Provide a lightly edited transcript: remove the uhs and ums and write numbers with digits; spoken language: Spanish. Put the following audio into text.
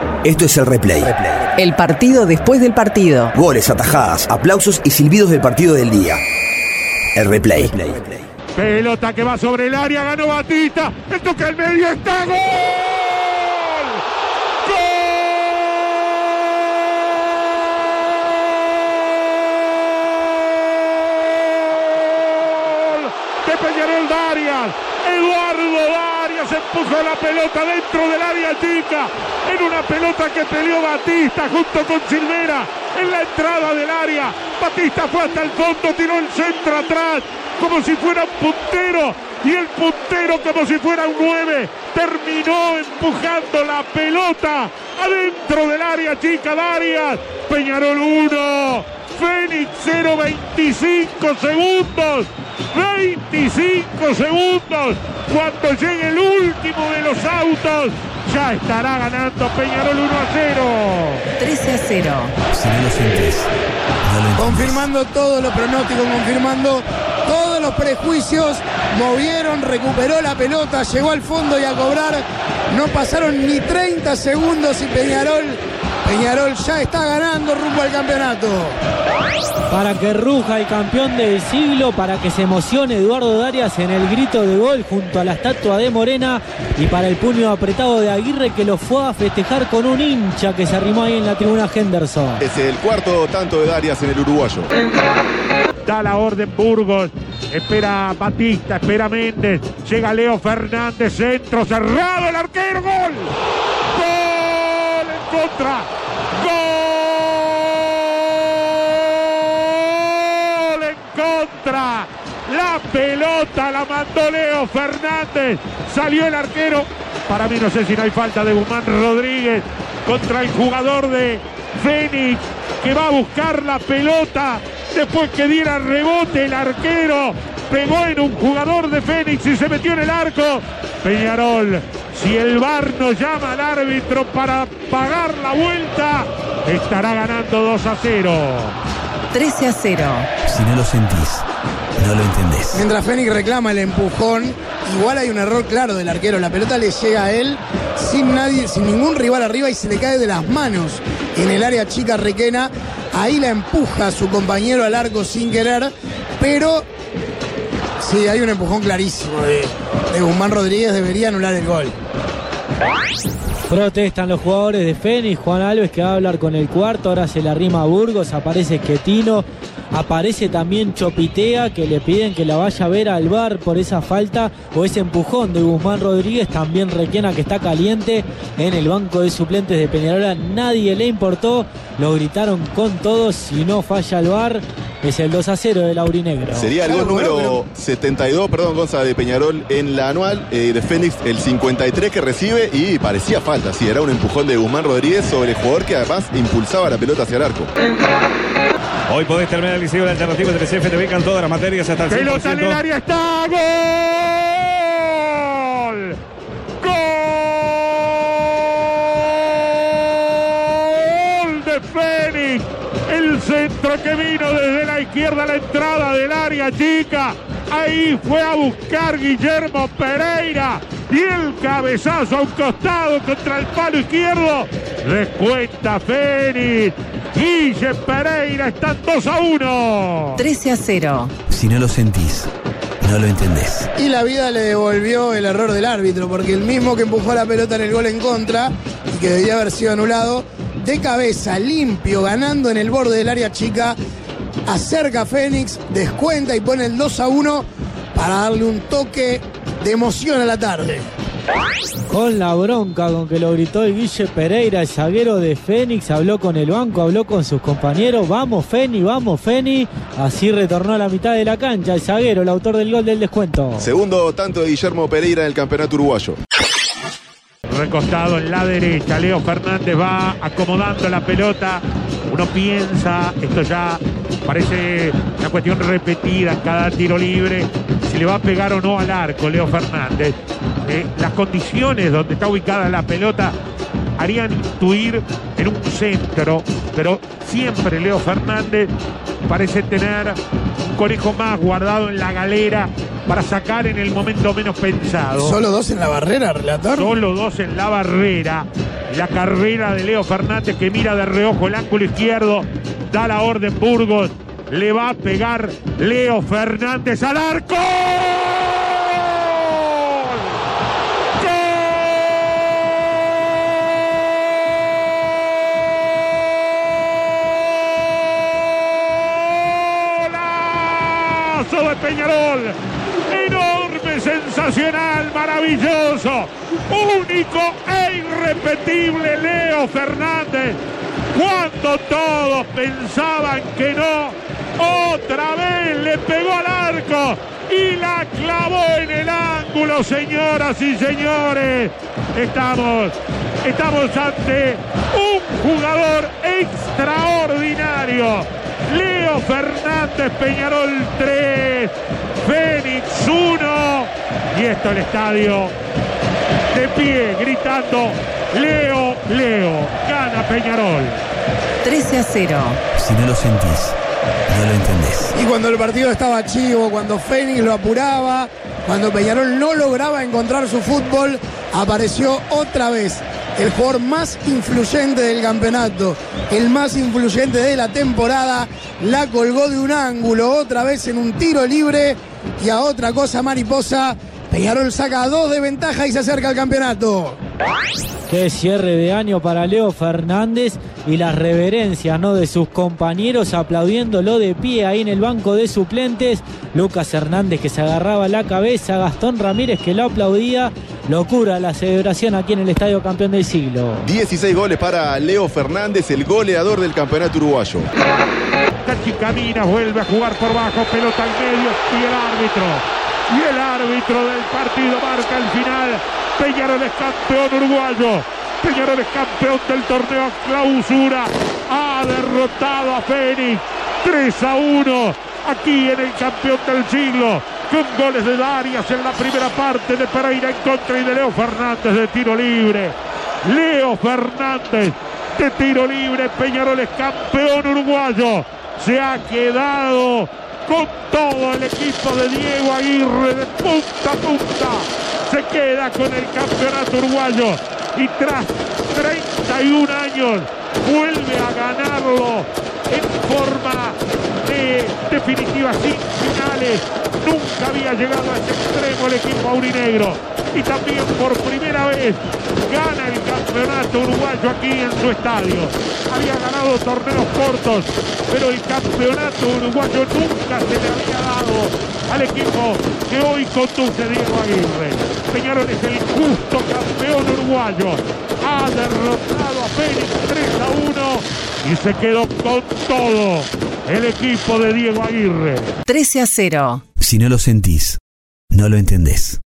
Esto es el replay. El partido después del partido. Goles, atajadas, aplausos y silbidos del partido del día. El replay. Pelota que va sobre el área, ganó Batista. El toque al medio, está gol. Peñarol Darias, Eduardo Darias empujó la pelota dentro del área chica, en una pelota que peleó Batista junto con Silvera en la entrada del área. Batista fue hasta el fondo, tiró el centro atrás como si fuera un puntero, y el puntero como si fuera un 9 terminó empujando la pelota adentro del área chica. Darias, Peñarol 1, Fénix 0, 25 segundos. 25 segundos. Cuando llegue el último de los autos, ya estará ganando Peñarol 1-0. 13-0. Si no lo sientes, no lo entiendes. Confirmando todos los pronósticos, confirmando todos los prejuicios. Movieron, recuperó la pelota, llegó al fondo y a cobrar. No pasaron ni 30 segundos y Peñarol ya está ganando rumbo al campeonato. Para que ruja el campeón del siglo, para que se emocione Eduardo Darias en el grito de gol junto a la estatua de Morena, y para el puño apretado de Aguirre, que lo fue a festejar con un hincha que se arrimó ahí en la tribuna Henderson. Es el cuarto tanto de Darias en el uruguayo. Da la orden Burgos, espera Batista, espera Méndez, llega Leo Fernández, centro cerrado, el arquero, gol. Gol en contra. Gol en contra. La pelota la mandó Leo Fernández. Salió el arquero. Para mí no sé si no hay falta de Guzmán Rodríguez contra el jugador de Fénix, que va a buscar la pelota después que diera rebote. El arquero pegó en un jugador de Fénix y se metió en el arco. Peñarol, si el VAR nos llama al árbitro para pagar la vuelta, estará ganando 2-0. 13-0. Si no lo sentís, no lo entendés. Mientras Fénix reclama el empujón, igual hay un error claro del arquero. La pelota le llega a él sin ningún rival arriba y se le cae de las manos en el área chica Requena. Ahí la empuja a su compañero al arco sin querer, pero sí, hay un empujón clarísimo de Guzmán Rodríguez, debería anular el gol. Protestan los jugadores de Fénix. Juan Alves, que va a hablar con el cuarto, ahora se le arrima a Burgos, aparece Quetino, aparece también Chopitea, que le piden que la vaya a ver al VAR por esa falta o ese empujón de Guzmán Rodríguez. También Requena, que está caliente en el banco de suplentes de Peñarol. A nadie le importó, lo gritaron con todos. Si no falla el VAR, es el 2-0 del aurinegro. Sería el gol número 72, Gonza, de Peñarol en la anual, de Fénix, el 53 que recibe, y parecía falta, sí, era un empujón de Guzmán Rodríguez sobre el jugador que además impulsaba la pelota hacia el arco. Hoy podés terminar el liceo de Alternativa 3F, te ubican todas las materias hasta el 100%. Pelota en el área, está gol. Gol de Fénix. El centro que vino desde la izquierda a la entrada del área chica. Ahí fue a buscar Guillermo Pereira. Y el cabezazo a un costado contra el palo izquierdo. Descuenta Fénix. Guille Pereira, están 2-1. 13-0. Si no lo sentís, no lo entendés. Y la vida le devolvió el error del árbitro, porque el mismo que empujó la pelota en el gol en contra y que debía haber sido anulado, de cabeza, limpio, ganando en el borde del área chica, acerca a Fénix, descuenta y pone el 2-1 para darle un toque de emoción a la tarde. Con la bronca con que lo gritó el Guille Pereira, el zaguero de Fénix, habló con el banco, habló con sus compañeros. Vamos Fénix, vamos Fénix. Así retornó a la mitad de la cancha el zaguero, el autor del gol del descuento. Segundo tanto de Guillermo Pereira en el campeonato uruguayo. Recostado en la derecha, Leo Fernández va acomodando la pelota. Uno piensa, esto ya parece una cuestión repetida en cada tiro libre, si le va a pegar o no al arco Leo Fernández. Las condiciones donde está ubicada la pelota harían intuir en un centro, pero siempre Leo Fernández parece tener un conejo más guardado en la galera para sacar en el momento menos pensado. ¿Solo 2 en la barrera, relator? Solo 2 en la barrera. La carrera de Leo Fernández, que mira de reojo el ángulo izquierdo. Da la orden Burgos. Le va a pegar Leo Fernández al arco. De Peñarol, enorme, sensacional, maravilloso, único e irrepetible Leo Fernández. Cuando todos pensaban que no, otra vez le pegó al arco y la clavó en el ángulo, señoras y señores. Estamos ante un jugador extraordinario. Leo Fernández, Peñarol 3, Fénix 1, y esto el estadio de pie gritando: Leo, Leo, gana Peñarol. 13-0. Si no lo sentís, no lo entendés. Y cuando el partido estaba chivo, cuando Fénix lo apuraba, cuando Peñarol no lograba encontrar su fútbol, apareció otra vez el jugador más influyente del campeonato, el más influyente de la temporada. La colgó de un ángulo, otra vez en un tiro libre, y a otra cosa mariposa. Peñarol saca 2 de ventaja y se acerca al campeonato. Qué cierre de año para Leo Fernández, y las reverencias, ¿no?, de sus compañeros aplaudiéndolo de pie ahí en el banco de suplentes. Lucas Hernández, que se agarraba la cabeza, Gastón Ramírez, que lo aplaudía. Locura la celebración aquí en el Estadio Campeón del Siglo. 16 goles para Leo Fernández, el goleador del campeonato uruguayo. Tachi camina, vuelve a jugar por bajo, pelota al medio, y el árbitro del partido marca el final. Peñarol es campeón uruguayo. Peñarol es campeón del torneo Clausura. Ha derrotado a Fénix 3-1 aquí en el campeón del siglo, con goles de Darias en la primera parte, de Pereira en contra y de Leo Fernández de tiro libre. Leo Fernández de tiro libre. Peñarol es campeón uruguayo. Se ha quedado con todo el equipo de Diego Aguirre de punta a punta. Se queda con el campeonato uruguayo y tras 31 años vuelve a ganarlo en forma definitiva, sin finales. Nunca había llegado a ese extremo el equipo aurinegro, y también por primera vez gana el campeonato uruguayo aquí en su estadio. Había ganado torneos cortos, pero el campeonato uruguayo nunca se le había dado al equipo que hoy conduce Diego Aguirre. Peñarol es el justo campeón uruguayo. Ha derrotado a Fénix 3-1 y se quedó con todo el equipo de Diego Aguirre. 13-0. Si no lo sentís, no lo entendés.